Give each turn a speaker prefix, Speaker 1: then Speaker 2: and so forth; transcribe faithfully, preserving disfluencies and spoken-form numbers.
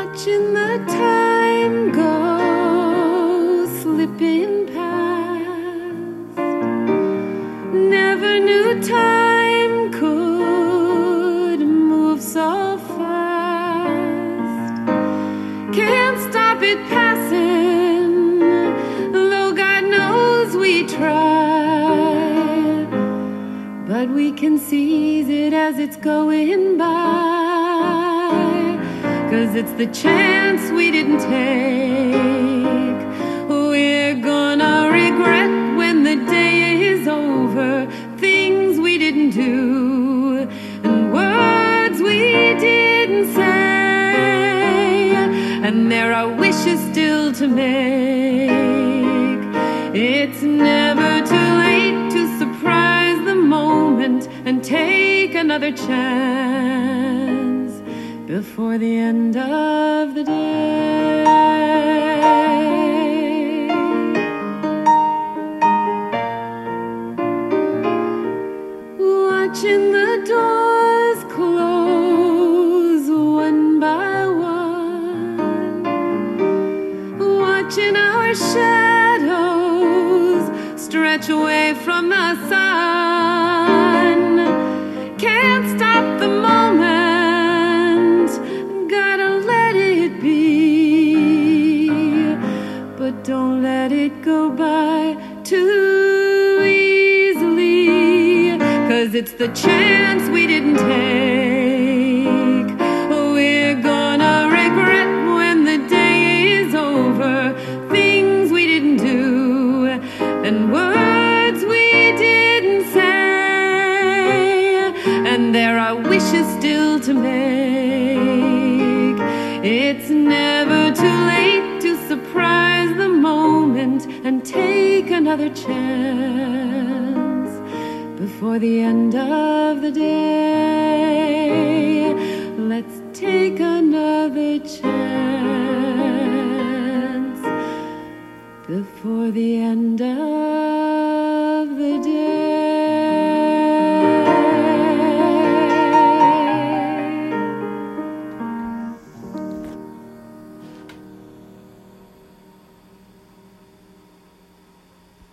Speaker 1: Watching the time go slipping past, never knew time could move so fast. Can't stop it passing, though God knows we try, but we can seize it as it's going by. 'Cause it's the chance we didn't take. We're gonna regret when the day is over things we didn't do and words we didn't say. And there are wishes still to make. It's never too late to surprise the moment and take another chance before the end of the day. Watching the doors close one by one, watching our shadows stretch away from the sun. Can't stop the moment, gotta let it be, but don't let it go by too easily. 'Cause it's the chance we didn't take. We're gonna regret when the day is over things we didn't do and words we didn't say. And there are wishes still to make. It's never too late to surprise the moment and take another chance before the end of the day. Let's take another chance before the end of